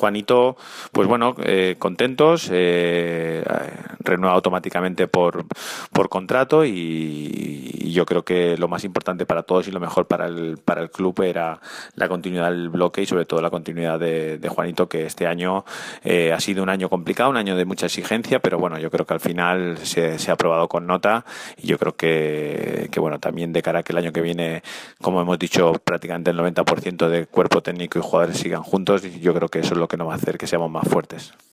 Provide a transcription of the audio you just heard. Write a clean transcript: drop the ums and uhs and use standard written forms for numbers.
Juanito, pues bueno, contentos, renueva automáticamente por contrato y yo creo que lo más importante para todos y lo mejor para el club era la continuidad del bloque y sobre todo la continuidad de Juanito, que este año ha sido un año complicado, un año de mucha exigencia, pero bueno, yo creo que al final se ha aprobado con nota y yo creo que bueno, también de cara a que el año que viene, como hemos dicho, prácticamente el 90% de cuerpo técnico y jugadores sigan juntos, y yo creo que eso es lo que nos va a hacer que seamos más fuertes.